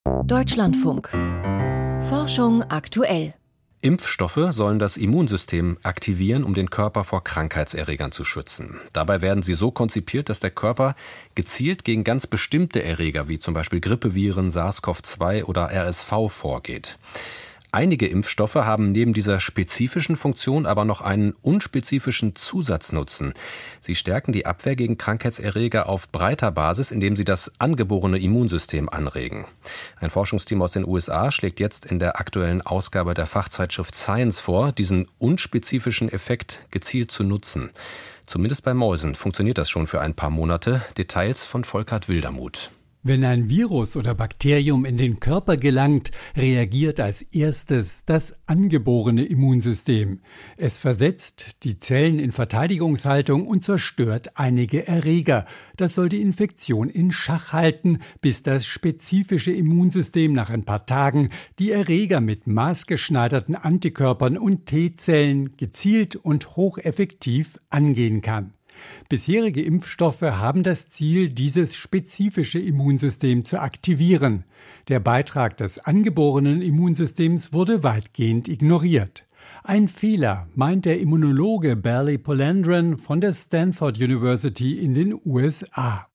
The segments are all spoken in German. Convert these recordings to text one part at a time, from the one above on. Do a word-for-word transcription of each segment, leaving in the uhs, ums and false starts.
Deutschlandfunk. Forschung aktuell. Impfstoffe sollen das Immunsystem aktivieren, um den Körper vor Krankheitserregern zu schützen. Dabei werden sie so konzipiert, dass der Körper gezielt gegen ganz bestimmte Erreger, wie zum Beispiel Grippeviren, SARS-C o V zwei oder R S V, vorgeht. Einige Impfstoffe haben neben dieser spezifischen Funktion aber noch einen unspezifischen Zusatznutzen. Sie stärken die Abwehr gegen Krankheitserreger auf breiter Basis, indem sie das angeborene Immunsystem anregen. Ein Forschungsteam aus den U S A schlägt jetzt in der aktuellen Ausgabe der Fachzeitschrift Science vor, diesen unspezifischen Effekt gezielt zu nutzen. Zumindest bei Mäusen funktioniert das schon für ein paar Monate. Details von Volkert Wildermuth. Wenn ein Virus oder Bakterium in den Körper gelangt, reagiert als erstes das angeborene Immunsystem. Es versetzt die Zellen in Verteidigungshaltung und zerstört einige Erreger. Das soll die Infektion in Schach halten, bis das spezifische Immunsystem nach ein paar Tagen die Erreger mit maßgeschneiderten Antikörpern und T-Zellen gezielt und hocheffektiv angehen kann. Bisherige Impfstoffe haben das Ziel, dieses spezifische Immunsystem zu aktivieren. Der Beitrag des angeborenen Immunsystems wurde weitgehend ignoriert. Ein Fehler, meint der Immunologe Barry Polandran von der Stanford University in den U S A.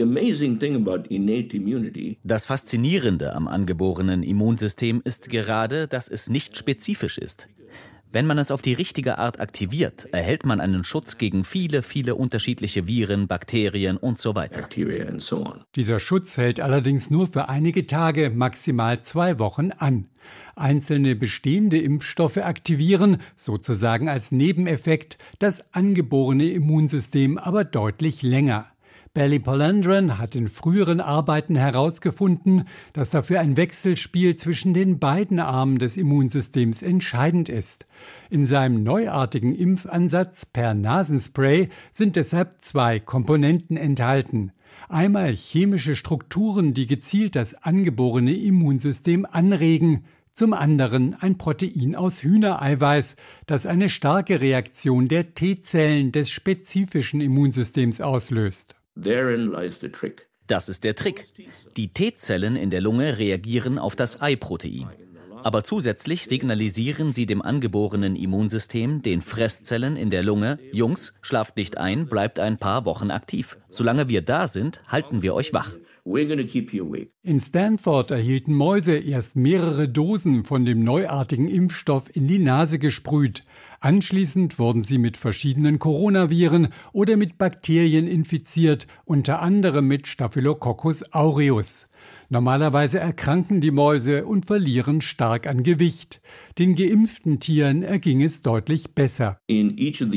Das Faszinierende am angeborenen Immunsystem ist gerade, dass es nicht spezifisch ist. Wenn man es auf die richtige Art aktiviert, erhält man einen Schutz gegen viele, viele unterschiedliche Viren, Bakterien und so weiter. Dieser Schutz hält allerdings nur für einige Tage, maximal zwei Wochen an. Einzelne bestehende Impfstoffe aktivieren, sozusagen als Nebeneffekt, das angeborene Immunsystem aber deutlich länger. Barry Polandran hat in früheren Arbeiten herausgefunden, dass dafür ein Wechselspiel zwischen den beiden Armen des Immunsystems entscheidend ist. In seinem neuartigen Impfansatz per Nasenspray sind deshalb zwei Komponenten enthalten. Einmal chemische Strukturen, die gezielt das angeborene Immunsystem anregen, zum anderen ein Protein aus Hühnereiweiß, das eine starke Reaktion der T-Zellen des spezifischen Immunsystems auslöst. Das ist der Trick. Die T-Zellen in der Lunge reagieren auf das Ei-Protein. Aber zusätzlich signalisieren sie dem angeborenen Immunsystem, den Fresszellen in der Lunge: Jungs, schlaft nicht ein, bleibt ein paar Wochen aktiv. Solange wir da sind, halten wir euch wach. In Stanford erhielten Mäuse erst mehrere Dosen von dem neuartigen Impfstoff in die Nase gesprüht. Anschließend wurden sie mit verschiedenen Coronaviren oder mit Bakterien infiziert, unter anderem mit Staphylococcus aureus. Normalerweise erkranken die Mäuse und verlieren stark an Gewicht. Den geimpften Tieren erging es deutlich besser. In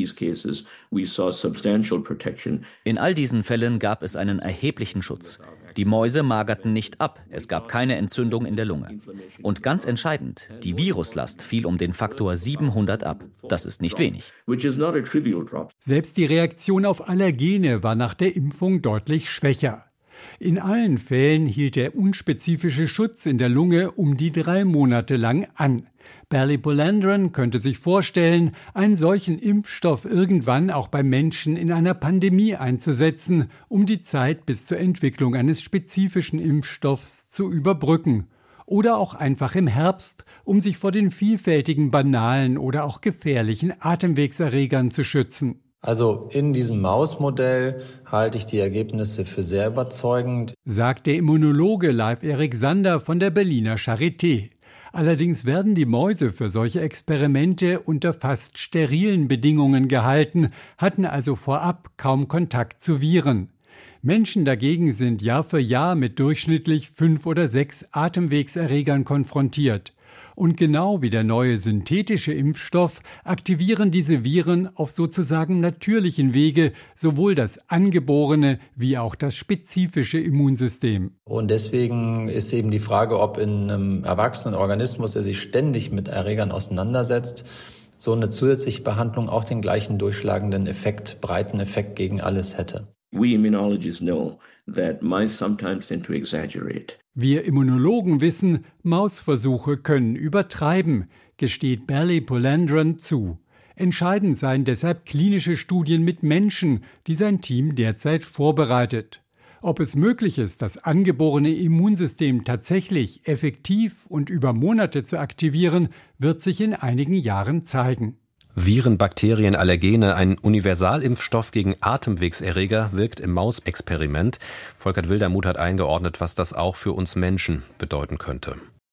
all diesen Fällen gab es einen erheblichen Schutz. Die Mäuse magerten nicht ab, es gab keine Entzündung in der Lunge. Und ganz entscheidend, die Viruslast fiel um den Faktor siebenhundert ab. Das ist nicht wenig. Selbst die Reaktion auf Allergene war nach der Impfung deutlich schwächer. In allen Fällen hielt der unspezifische Schutz in der Lunge um die drei Monate lang an. Barry Polandran könnte sich vorstellen, einen solchen Impfstoff irgendwann auch bei Menschen in einer Pandemie einzusetzen, um die Zeit bis zur Entwicklung eines spezifischen Impfstoffs zu überbrücken. Oder auch einfach im Herbst, um sich vor den vielfältigen banalen oder auch gefährlichen Atemwegserregern zu schützen. Also in diesem Mausmodell halte ich die Ergebnisse für sehr überzeugend, sagt der Immunologe Leif-Erik Sander von der Berliner Charité. Allerdings werden die Mäuse für solche Experimente unter fast sterilen Bedingungen gehalten, hatten also vorab kaum Kontakt zu Viren. Menschen dagegen sind Jahr für Jahr mit durchschnittlich fünf oder sechs Atemwegserregern konfrontiert. Und genau wie der neue synthetische Impfstoff aktivieren diese Viren auf sozusagen natürlichen Wege sowohl das angeborene wie auch das spezifische Immunsystem. Und deswegen ist eben die Frage, ob in einem erwachsenen Organismus, der sich ständig mit Erregern auseinandersetzt, so eine zusätzliche Behandlung auch den gleichen durchschlagenden Effekt, breiten Effekt gegen alles hätte. We immunologists know that mice sometimes tend to exaggerate. Wir Immunologen wissen, Mausversuche können übertreiben, gesteht Barry Polandran zu. Entscheidend seien deshalb klinische Studien mit Menschen, die sein Team derzeit vorbereitet. Ob es möglich ist, das angeborene Immunsystem tatsächlich effektiv und über Monate zu aktivieren, wird sich in einigen Jahren zeigen. Viren, Bakterien, Allergene, ein Universalimpfstoff gegen Atemwegserreger wirkt im Mausexperiment. Volkert Wildermuth hat eingeordnet, was das auch für uns Menschen bedeuten könnte.